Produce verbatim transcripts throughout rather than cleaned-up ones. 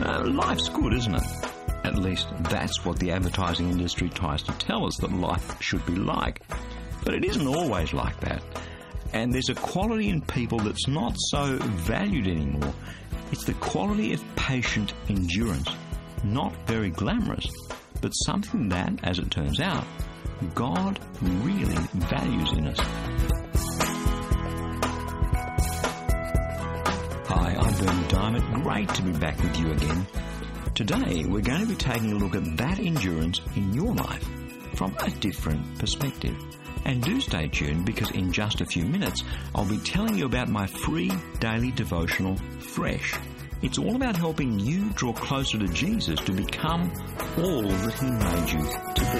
know, life's good, isn't it? At least that's what the advertising industry tries to tell us that life should be like. But it isn't always like that. And there's a quality in people that's not so valued anymore. It's the quality of patient endurance. Not very glamorous, but something that, as it turns out, God really values in us. Hi, I'm Bernie Diamond. Great to be back with you again. Today, we're going to be taking a look at that endurance in your life from a different perspective. And do stay tuned, because in just a few minutes, I'll be telling you about my free daily devotional, Fresh. It's all about helping you draw closer to Jesus to become all that He made you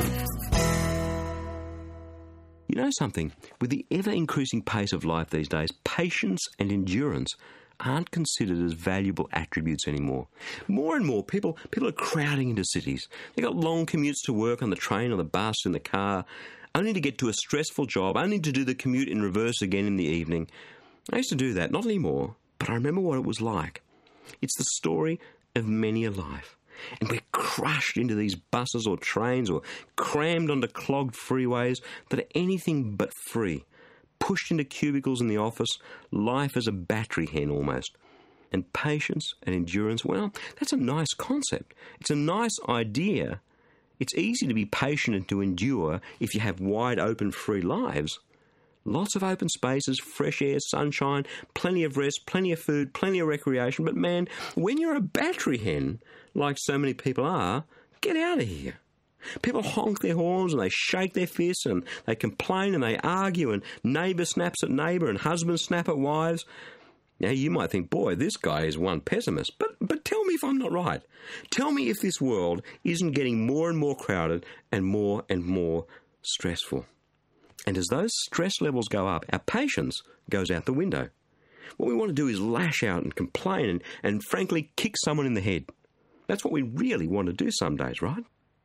to be. You know something? With the ever-increasing pace of life these days, patience and endurance aren't considered as valuable attributes anymore. More and more people people are crowding into cities. They've got long commutes to work on the train, on the bus, in the car, only to get to a stressful job, only to do the commute in reverse again in the evening. I used to do that, not anymore, but I remember what it was like. It's the story of many a life. And we're crushed into these buses or trains or crammed onto clogged freeways that are anything but free. Pushed into cubicles in the office, life as a battery hen almost. And patience and endurance, well, that's a nice concept. It's a nice idea. It's easy to be patient and to endure if you have wide open free lives. Lots of open spaces, fresh air, sunshine, plenty of rest, plenty of food, plenty of recreation. But man, when you're a battery hen, like so many people are, get out of here. People honk their horns and they shake their fists and they complain and they argue, and neighbour snaps at neighbour and husbands snap at wives. Now you might think, boy, this guy is one pessimist. But but tell me if I'm not right. Tell me if this world isn't getting more and more crowded and more and more stressful. And as those stress levels go up, our patience goes out the window. What we want to do is lash out and complain and, and frankly kick someone in the head. That's what we really want to do some days, right?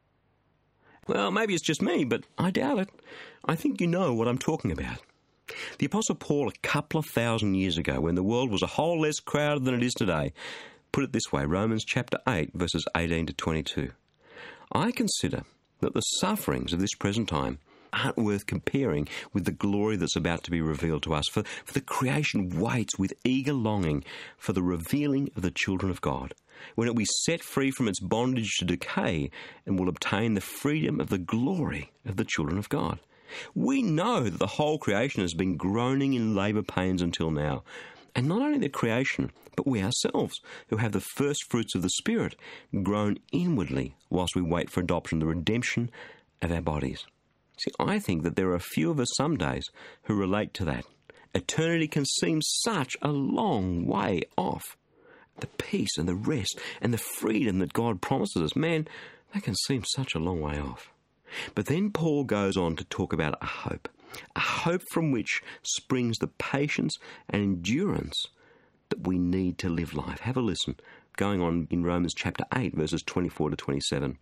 Well, maybe it's just me, but I doubt it. I think you know what I'm talking about. The Apostle Paul, a couple of thousand years ago, when the world was a whole less crowded than it is today, put it this way, Romans chapter eight, verses eighteen to twenty-two. I consider that the sufferings of this present time aren't worth comparing with the glory that's about to be revealed to us. For, for the creation waits with eager longing for the revealing of the children of God, when it will be set free from its bondage to decay and will obtain the freedom of the glory of the children of God. We know that the whole creation has been groaning in labour pains until now. And not only the creation, but we ourselves, who have the first fruits of the Spirit, groan inwardly whilst we wait for adoption, the redemption of our bodies. See, I think that there are a few of us some days who relate to that. Eternity can seem such a long way off. The peace and the rest and the freedom that God promises us, man, that can seem such a long way off. But then Paul goes on to talk about a hope, a hope from which springs the patience and endurance that we need to live life. Have a listen, going on in Romans chapter eight, verses twenty-four to twenty-seven.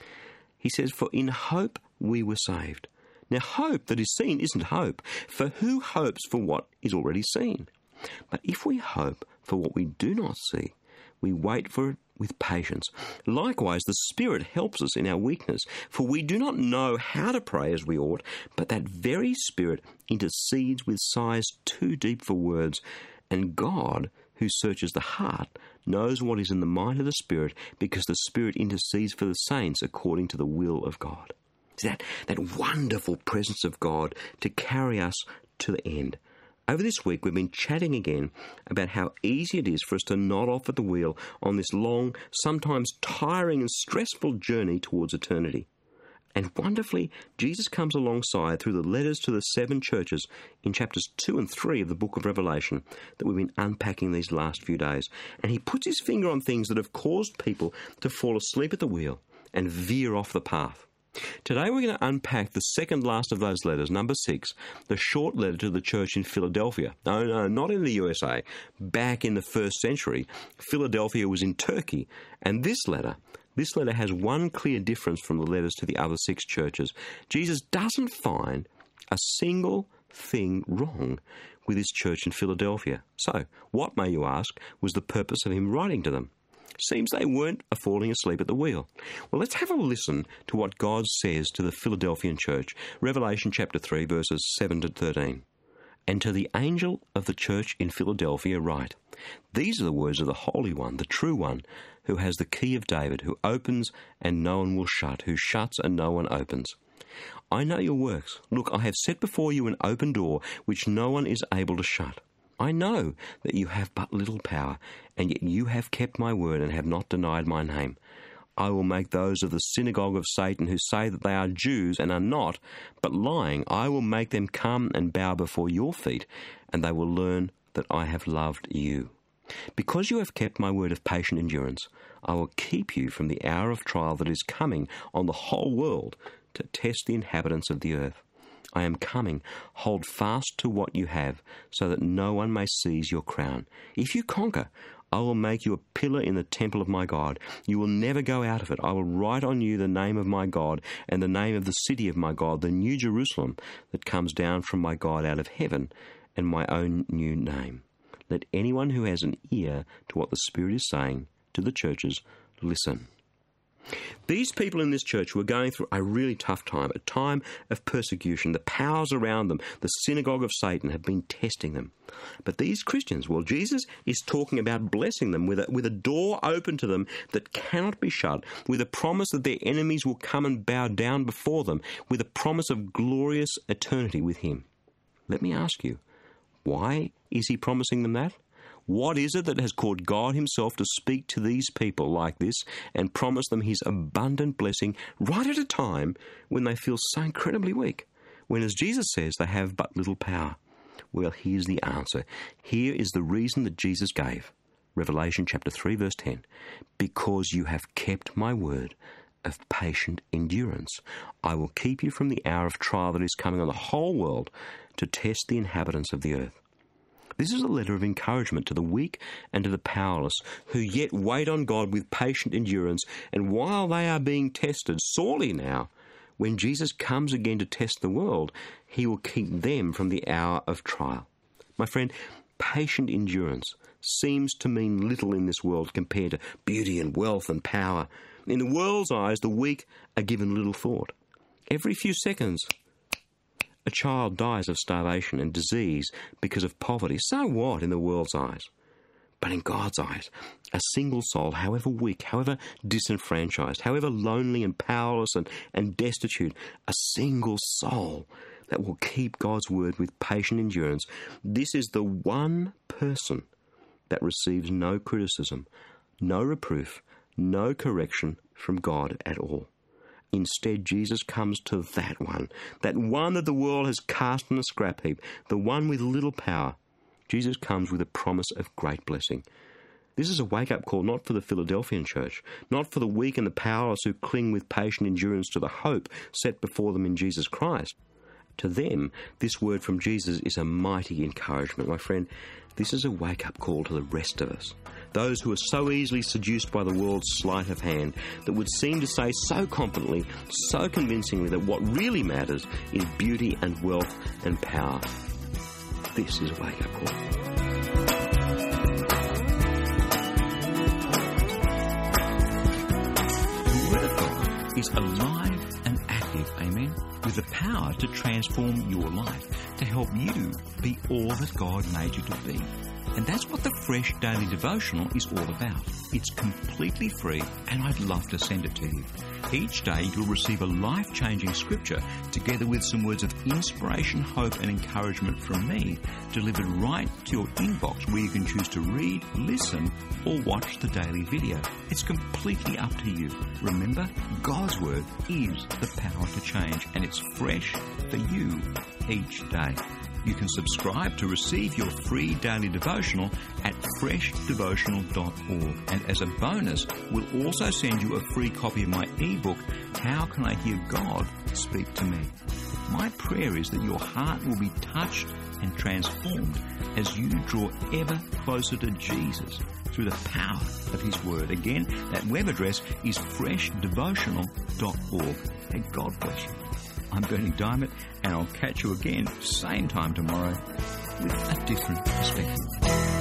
He says, "For in hope we were saved." Now, hope that is seen isn't hope, for who hopes for what is already seen? But if we hope for what we do not see, we wait for it with patience. Likewise, the Spirit helps us in our weakness, for we do not know how to pray as we ought, but that very Spirit intercedes with sighs too deep for words. And God, who searches the heart, knows what is in the mind of the Spirit, because the Spirit intercedes for the saints according to the will of God. See, that, that wonderful presence of God to carry us to the end. Over this week, we've been chatting again about how easy it is for us to nod off at the wheel on this long, sometimes tiring and stressful journey towards eternity. And wonderfully, Jesus comes alongside through the letters to the seven churches in chapters two and three of the book of Revelation that we've been unpacking these last few days. And he puts his finger on things that have caused people to fall asleep at the wheel and veer off the path. Today we're going to unpack the second last of those letters, number six, the short letter to the church in Philadelphia. No, no, not in the U S A. Back in the first century, Philadelphia was in Turkey. And this letter, this letter has one clear difference from the letters to the other six churches. Jesus doesn't find a single thing wrong with his church in Philadelphia. So, what, may you ask, was the purpose of him writing to them? Seems they weren't falling asleep at the wheel. Well, let's have a listen to what God says to the Philadelphian church. Revelation chapter three, verses seven to thirteen. And to the angel of the church in Philadelphia write, These are the words of the Holy One, the true One, who has the key of David, who opens and no one will shut, who shuts and no one opens. I know your works. Look, I have set before you an open door, which no one is able to shut. I know that you have but little power, and yet you have kept my word and have not denied my name. I will make those of the synagogue of Satan who say that they are Jews and are not, but lying, I will make them come and bow before your feet, and they will learn that I have loved you. Because you have kept my word of patient endurance, I will keep you from the hour of trial that is coming on the whole world to test the inhabitants of the earth. I am coming. Hold fast to what you have, so that no one may seize your crown. If you conquer, I will make you a pillar in the temple of my God. You will never go out of it. I will write on you the name of my God and the name of the city of my God, the new Jerusalem that comes down from my God out of heaven, and my own new name. Let anyone who has an ear to what the Spirit is saying to the churches listen. These people in this church were going through a really tough time, a time of persecution. The powers around them, the synagogue of Satan, have been testing them. But these Christians, well, Jesus is talking about blessing them with a, with a door open to them that cannot be shut, with a promise that their enemies will come and bow down before them, with a promise of glorious eternity with him. Let me ask you, why is he promising them that? What is it that has caused God himself to speak to these people like this and promise them his abundant blessing right at a time when they feel so incredibly weak? When, as Jesus says, they have but little power. Well, here's the answer. Here is the reason that Jesus gave. Revelation chapter three, verse ten. Because you have kept my word of patient endurance, I will keep you from the hour of trial that is coming on the whole world to test the inhabitants of the earth. This is a letter of encouragement to the weak and to the powerless, who yet wait on God with patient endurance, and while they are being tested sorely now, when Jesus comes again to test the world, he will keep them from the hour of trial. My friend, patient endurance seems to mean little in this world compared to beauty and wealth and power. In the world's eyes, the weak are given little thought. Every few seconds, a child dies of starvation and disease because of poverty. So what in the world's eyes? But in God's eyes, a single soul, however weak, however disenfranchised, however lonely and powerless and, and destitute, a single soul that will keep God's word with patient endurance, this is the one person that receives no criticism, no reproof, no correction from God at all. Instead, Jesus comes to that one, that one that the world has cast in a scrap heap, the one with little power. Jesus comes with a promise of great blessing. This is a wake-up call not for the Philadelphian church, not for the weak and the powerless who cling with patient endurance to the hope set before them in Jesus Christ. To them, this word from Jesus is a mighty encouragement. My friend, this is a wake-up call to the rest of us. Those who are so easily seduced by the world's sleight of hand, that would seem to say so confidently, so convincingly that what really matters is beauty and wealth and power. This is a wake-up call. The Word of God is alive and active, amen, with the power to transform your life, to help you be all that God made you to be. And that's what the Fresh Daily Devotional is all about. It's completely free, and I'd love to send it to you. Each day you'll receive a life-changing scripture together with some words of inspiration, hope and encouragement from me, delivered right to your inbox, where you can choose to read, listen or watch the daily video. It's completely up to you. Remember, God's Word is the power to change, and it's fresh for you each day. You can subscribe to receive your free daily devotional at fresh devotional dot org. And as a bonus, we'll also send you a free copy of my ebook, How Can I Hear God Speak to Me? My prayer is that your heart will be touched and transformed as you draw ever closer to Jesus through the power of His Word. Again, that web address is fresh devotional dot org. And God bless you. I'm Bernie Diamond, and I'll catch you again same time tomorrow with a different perspective.